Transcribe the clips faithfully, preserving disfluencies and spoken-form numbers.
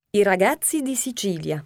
I ragazzi di Sicilia.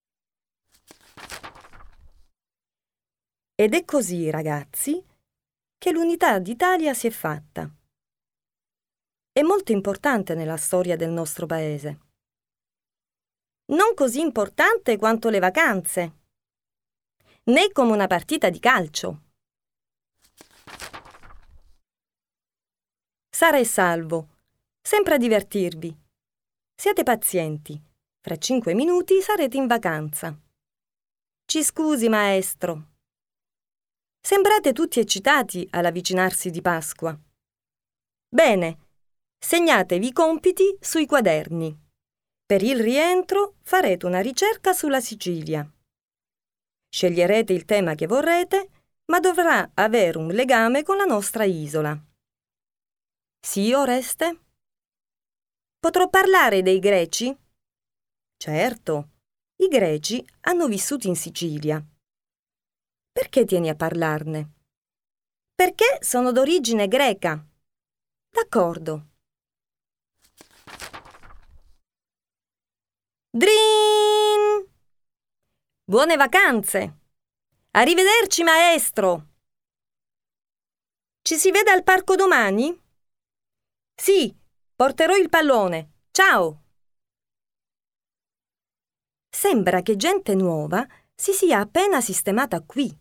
Ed è così, ragazzi, che l'unità d'Italia si è fatta. È molto importante nella storia del nostro paese. Non così importante quanto le vacanze, né come una partita di calcio. Sara e Salvo, sempre a divertirvi. Siate pazienti, fra cinque minuti sarete in vacanza. Ci scusi, maestro. Sembrate tutti eccitati all'avvicinarsi di Pasqua. Bene, segnatevi i compiti sui quaderni. Per il rientro farete una ricerca sulla Sicilia. Sceglierete il tema che vorrete, ma dovrà avere un legame con la nostra isola. Sì, Oreste? Potrò parlare dei Greci? Certo, i Greci hanno vissuto in Sicilia. Perché tieni a parlarne? Perché sono d'origine greca. D'accordo. Drin! Buone vacanze! Arrivederci, maestro! Ci si vede al parco domani? Sì, porterò il pallone. Ciao! Sembra che gente nuova si sia appena sistemata qui.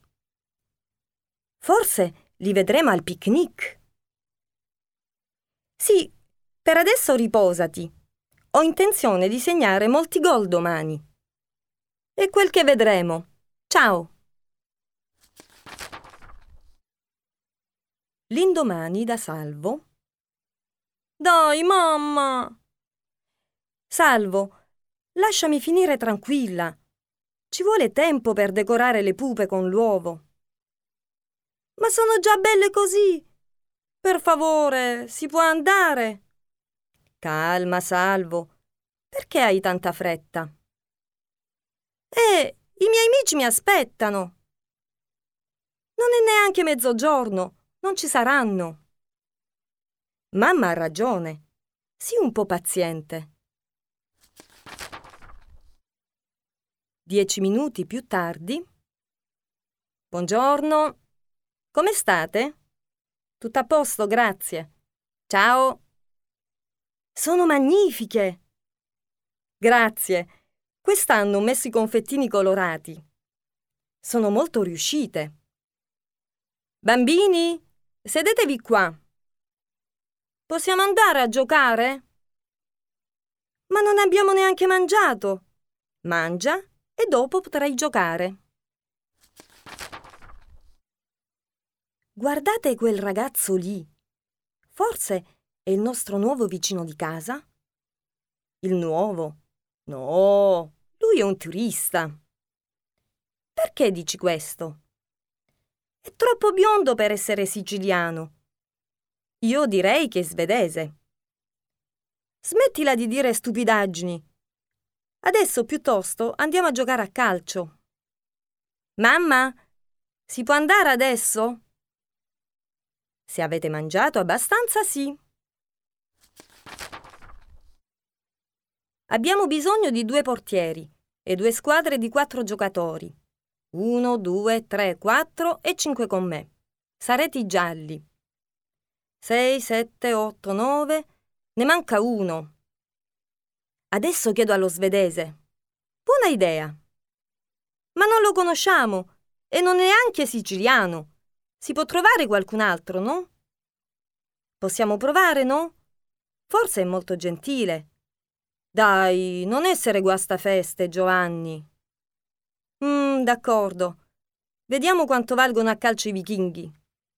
Forse li vedremo al picnic. Sì, per adesso riposati. Ho intenzione di segnare molti gol domani. E quel che vedremo. Ciao! L'indomani da Salvo. Dai, mamma! Salvo, lasciami finire tranquilla. Ci vuole tempo per decorare le pupe con l'uovo. Ma sono già belle così. Per favore, si può andare? Calma, Salvo. Perché hai tanta fretta? Eh, i miei amici mi aspettano. Non è neanche mezzogiorno, non ci saranno. Mamma ha ragione. Sii un po' paziente. Dieci minuti più tardi. Buongiorno. Come state? Tutto a posto, grazie. Ciao. Sono magnifiche. Grazie. Quest'anno ho messo i confettini colorati. Sono molto riuscite. Bambini, sedetevi qua. Possiamo andare a giocare? Ma non abbiamo neanche mangiato. Mangia e dopo potrai giocare. Guardate quel ragazzo lì. Forse è il nostro nuovo vicino di casa? Il nuovo? No, lui è un turista. Perché dici questo? È troppo biondo per essere siciliano. Io direi che è svedese. Smettila di dire stupidaggini. Adesso piuttosto andiamo a giocare a calcio. Mamma, si può andare adesso? Se avete mangiato abbastanza, sì. Abbiamo bisogno di due portieri e due squadre di quattro giocatori. Uno, due, tre, quattro e cinque con me. Sarete i gialli. Sei, sette, otto, nove. Ne manca uno. Adesso chiedo allo svedese. Buona idea. Ma non lo conosciamo e non è neanche siciliano. Si può trovare qualcun altro, no? Possiamo provare, no? Forse è molto gentile. Dai, non essere guastafeste, Giovanni. Mm, d'accordo. Vediamo quanto valgono a calcio i vichinghi.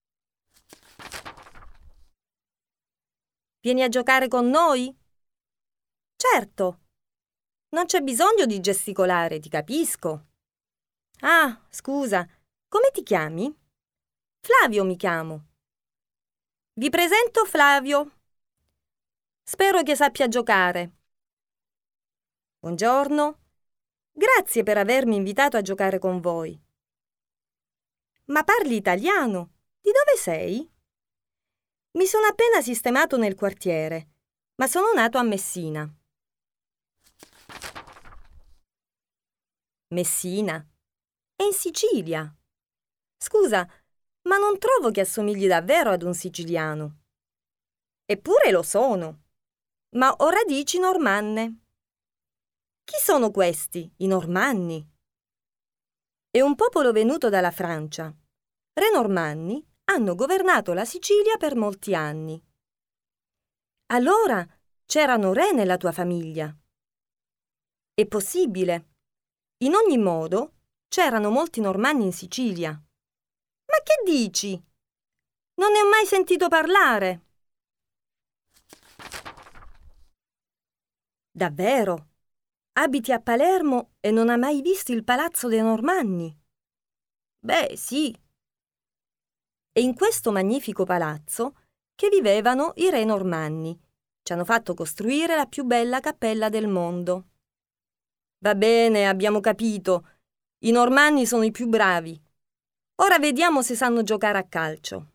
Vieni a giocare con noi? Certo. Non c'è bisogno di gesticolare, ti capisco. Ah, scusa, come ti chiami? Flavio mi chiamo. Vi presento Flavio. Spero che sappia giocare. Buongiorno. Grazie per avermi invitato a giocare con voi. Ma parli italiano? Di dove sei? Mi sono appena sistemato nel quartiere, ma sono nato a Messina. Messina. È in Sicilia. Scusa, ma non trovo che assomigli davvero ad un siciliano. Eppure lo sono, ma ho radici normanne. Chi sono questi, i normanni? È un popolo venuto dalla Francia. Re normanni hanno governato la Sicilia per molti anni. Allora c'erano re nella tua famiglia. È possibile. In ogni modo, c'erano molti normanni in Sicilia. Ma che dici? Non ne ho mai sentito parlare. Davvero? Abiti a Palermo e non hai mai visto il Palazzo dei Normanni? Beh, sì. E in questo magnifico palazzo che vivevano i re normanni. Ci hanno fatto costruire la più bella cappella del mondo. Va bene, abbiamo capito. I normanni sono i più bravi. Ora vediamo se sanno giocare a calcio.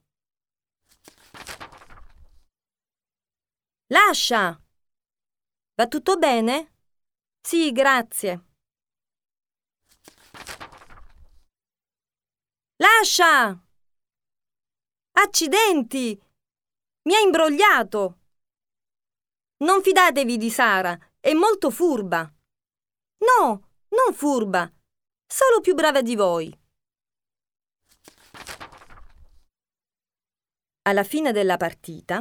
Lascia! Va tutto bene? Sì, grazie. Lascia! Accidenti! Mi ha imbrogliato! Non fidatevi di Sara, è molto furba. No, non furba, solo più brava di voi. Alla fine della partita,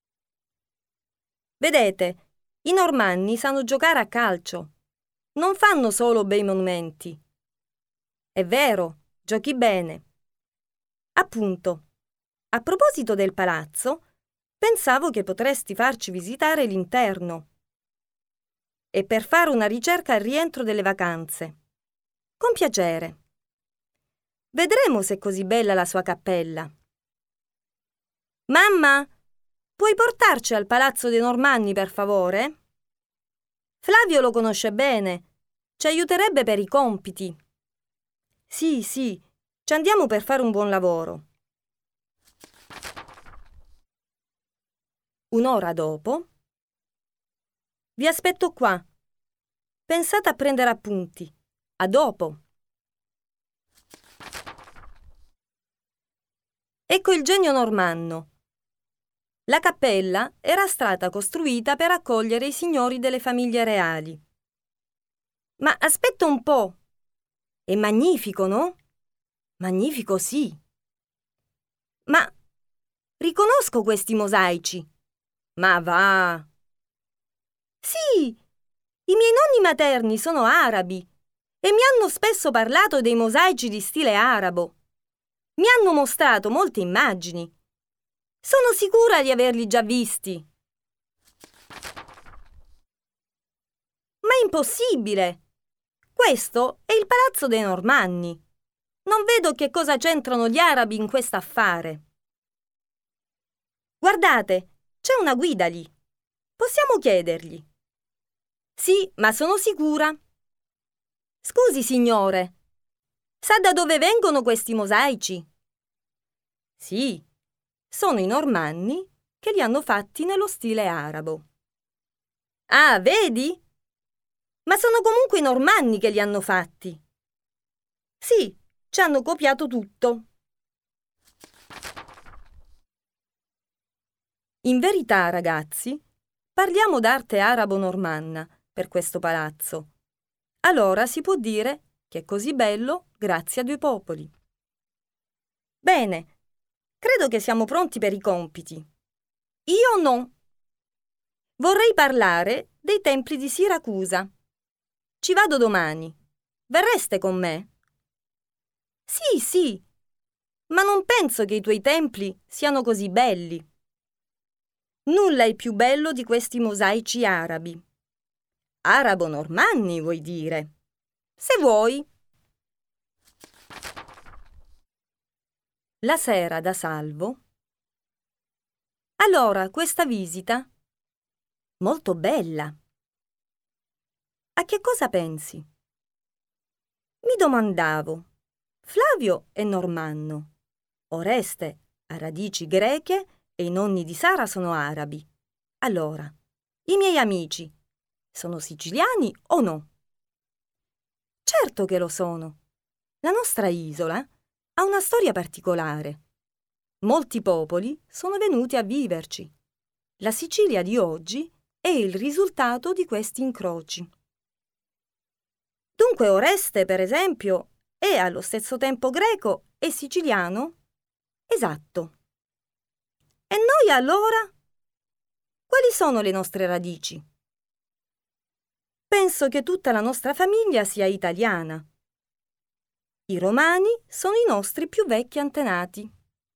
vedete, i normanni sanno giocare a calcio. Non fanno solo bei monumenti. È vero, giochi bene. Appunto, a proposito del palazzo, pensavo che potresti farci visitare l'interno. E per fare una ricerca al rientro delle vacanze. Con piacere. Vedremo se è così bella la sua cappella. Mamma, puoi portarci al Palazzo dei Normanni, per favore? Flavio lo conosce bene. Ci aiuterebbe per i compiti. Sì, sì, ci andiamo per fare un buon lavoro. Un'ora dopo. Vi aspetto qua. Pensate a prendere appunti. A dopo. Ecco il genio normanno. La cappella era stata costruita per accogliere i signori delle famiglie reali. Ma aspetta un po'. È magnifico, no? Magnifico, sì. Ma riconosco questi mosaici. Ma va! Sì, i miei nonni materni sono arabi e mi hanno spesso parlato dei mosaici di stile arabo. Mi hanno mostrato molte immagini. Sono sicura di averli già visti. Ma è impossibile! Questo è il Palazzo dei Normanni. Non vedo che cosa c'entrano gli arabi in quest'affare. Guardate, c'è una guida lì. Possiamo chiedergli. Sì, ma sono sicura. Scusi, signore, sa da dove vengono questi mosaici? Sì, sono i normanni che li hanno fatti nello stile arabo. Ah, vedi? Ma sono comunque i normanni che li hanno fatti. Sì, ci hanno copiato tutto. In verità, ragazzi, parliamo d'arte arabo-normanna per questo palazzo. Allora si può dire che è così bello grazie a due popoli. Bene, credo che siamo pronti per i compiti. Io no. Vorrei parlare dei templi di Siracusa. Ci vado domani. Verreste con me? Sì, sì, ma non penso che i tuoi templi siano così belli. Nulla è più bello di questi mosaici arabi. Arabo-normanni, vuoi dire? Se vuoi. La sera da Salvo. Allora, questa visita? Molto bella. A che cosa pensi? Mi domandavo, Flavio è normanno, Oreste ha radici greche e i nonni di Sara sono arabi. Allora, i miei amici sono siciliani o no? certo che lo sono. La nostra isola ha una storia particolare. Molti popoli sono venuti a viverci. La Sicilia di oggi è il risultato di questi incroci. Dunque Oreste, per esempio, è allo stesso tempo greco e siciliano? Esatto. E noi allora? Quali sono le nostre radici? Penso che tutta la nostra famiglia sia italiana. I romani sono i nostri più vecchi antenati.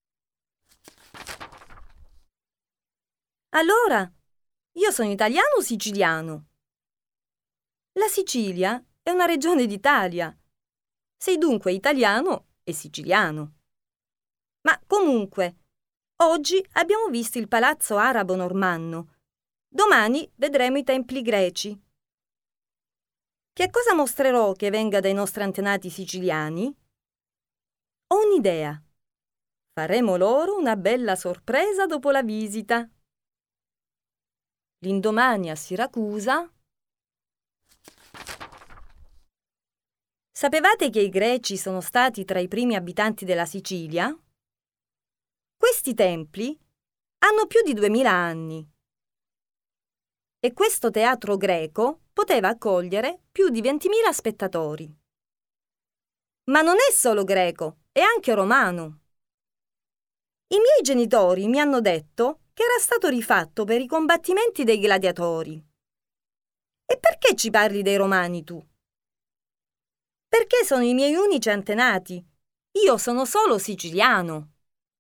Allora, io sono italiano o siciliano? La Sicilia è una regione d'Italia. Sei dunque italiano e siciliano. Ma comunque, oggi abbiamo visto il palazzo arabo-normanno. Domani vedremo i templi greci. Che cosa mostrerò che venga dai nostri antenati siciliani? Ho un'idea. Faremo loro una bella sorpresa dopo la visita. L'indomani a Siracusa. Sapevate che i greci sono stati tra i primi abitanti della Sicilia? Questi templi hanno più di duemila anni. E questo teatro greco poteva accogliere più di ventimila spettatori. Ma non è solo greco, è anche romano. I miei genitori mi hanno detto che era stato rifatto per i combattimenti dei gladiatori. E perché ci parli dei romani tu? Perché sono i miei unici antenati. Io sono solo siciliano.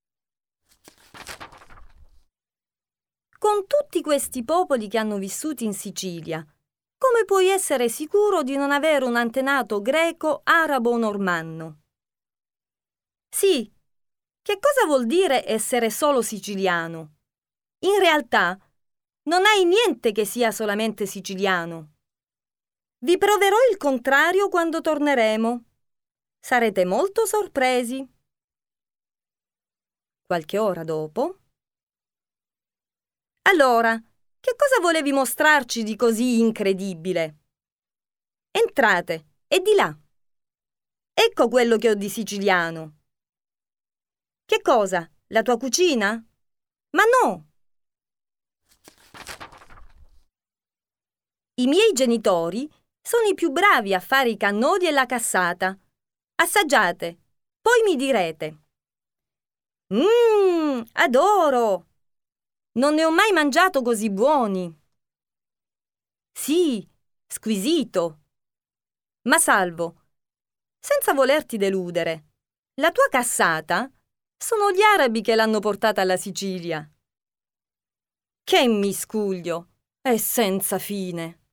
Con tutti questi popoli che hanno vissuto in Sicilia, come puoi essere sicuro di non avere un antenato greco, arabo o normanno? Sì, che cosa vuol dire essere solo siciliano? In realtà, non hai niente che sia solamente siciliano. Vi proverò il contrario quando torneremo. Sarete molto sorpresi. Qualche ora dopo. Allora, che cosa volevi mostrarci di così incredibile? Entrate, è di là. Ecco quello che ho di siciliano. Che cosa? La tua cucina? Ma no! I miei genitori sono i più bravi a fare i cannoli e la cassata. Assaggiate, poi mi direte. Mmm, adoro! Non ne ho mai mangiato così buoni. Sì, squisito. Ma Salvo, senza volerti deludere, la tua cassata sono gli arabi che l'hanno portata alla Sicilia. Che miscuglio! È senza fine.